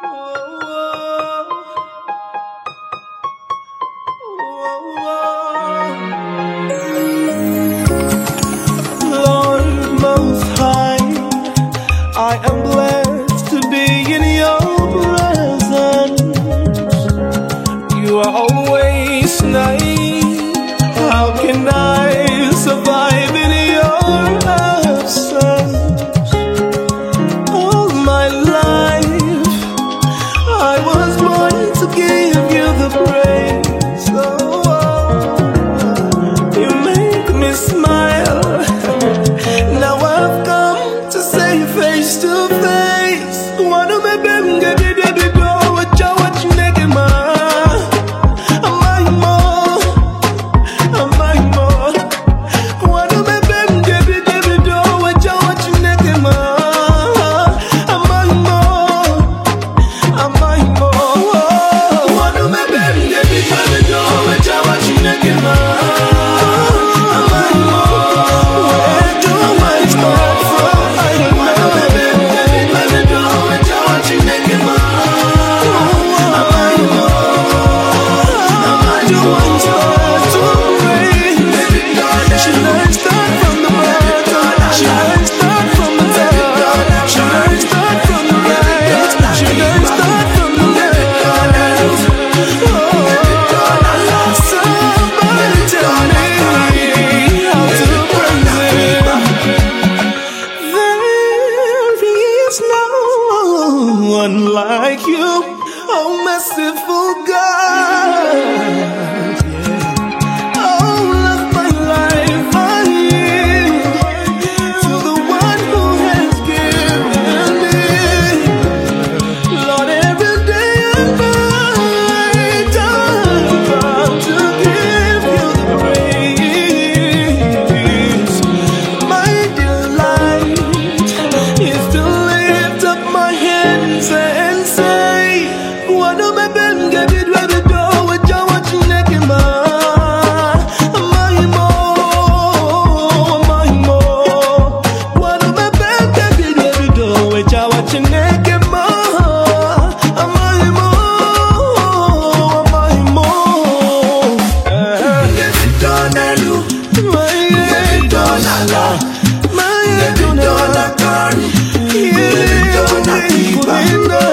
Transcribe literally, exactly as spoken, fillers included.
Lord Most High, I am blessed to be in your presence. You are always nice. How can I survive in your absence? All my life I was born to give you the praise. Oh, you make me smile. Now I've come to say face to face. Wanna me bem get it baby go what you what you nigga ma. Am I more? Am I more? Wanna me bem get it baby do what you what you nigga ma. Am I more? Am I more? Wanna me bem get it baby do what you what you nigga ma. Am I more? Where do I start from? I don't know. Like you, oh merciful God, yeah. All of my life I yield to the one who has given me. Lord, every day I fight, I'm bound to give you the praise. My delight is to lift up my hands and say, what do my ben get it ready to do with you watching naked man? Am I more? Am I more? What do my ben get it ready to do with you watching naked man? Am I more? Am I more? Get it done, Elu. Get it done, Allah. Get it done, Akari. Get it done, Akiba.